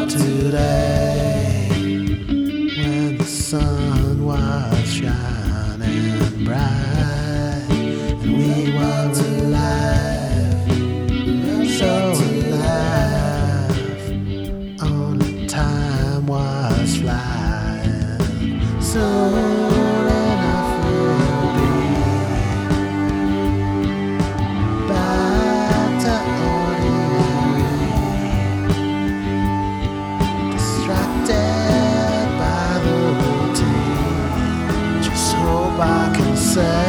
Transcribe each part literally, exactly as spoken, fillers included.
today when the sun was shining bright and we were alive, so alive. Only time was flying. Soon enough we'll be back to ordinary, distracted by the routine. Just hope I can say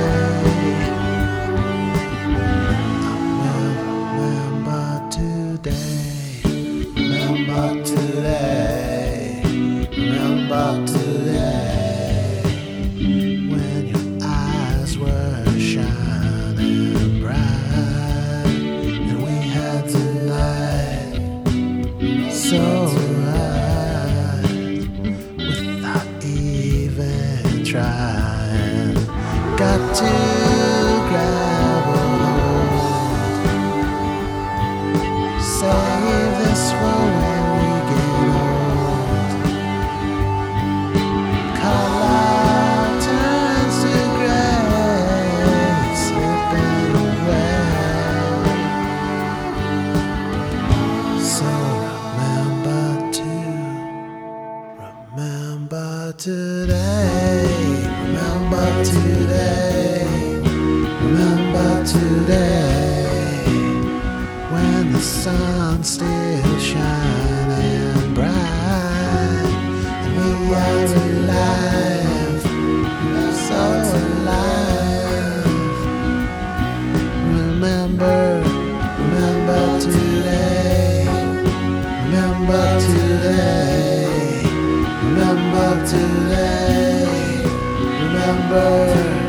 remember today, remember today, remember today when your eyes were shining bright and we had tonight so right without even trying. Got to grab a hold, save this for when we get old. Color turns to gray, slipping away. So remember to remember today, remember today, remember today when the sun's still shining bright and we are alive, so alive. Remember, remember today, remember today, remember today, remember.